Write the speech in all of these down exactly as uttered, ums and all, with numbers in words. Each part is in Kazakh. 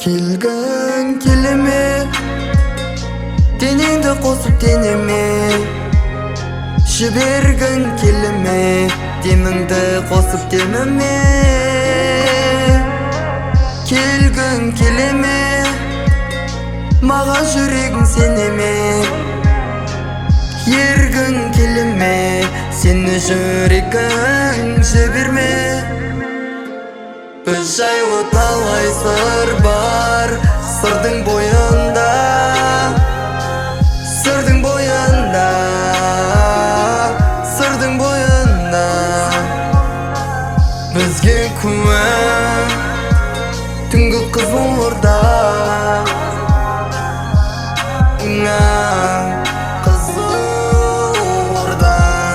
Келгін келеме, денеңді қосып денеме, жібергін келеме, деміңді қосып деміме. Келгін келеме, маған жүрегің сенеме, ергін келеме, сені жүрегің жіберме. Біз жайлы талай сыр бар сырдың бойында, сырдың бойында, сырдың бойында. Бізге куә түнгі қызылорда, қызылорда.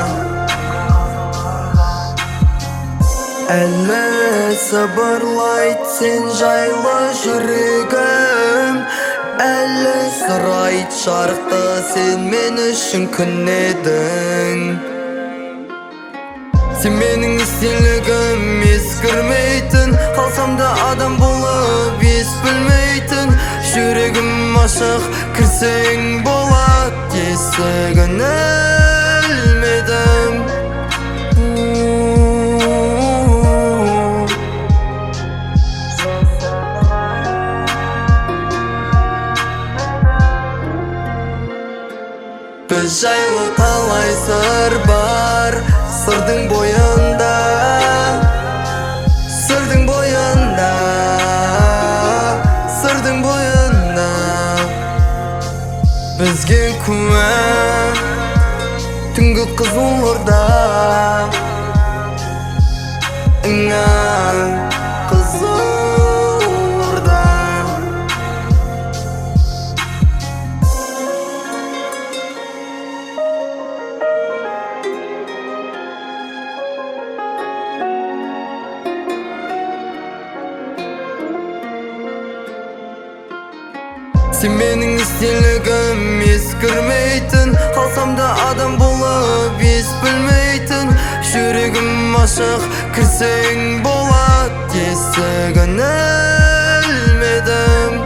Әлі сыбырлайт сен жайлы жүрегім, әлі сұрайт жарықты сен мен үшін күн едің. Сен менің естелігім ескірмейтін, қалсам да адам болып ес білмейтін. Жүрегім ашық, кірсең болат, есігін ілмедім. Біз жайлы талай сыр бар сырдың бойында, сырдың бойында, сырдың бойында. Бізге куә түнгі қызылорда, қызылорда. Сен менің естелігім ескірмейтін, қалсам да адам болып ес білмейтін. Жүрегім ашық, кірсең болат, есігін ілмедім.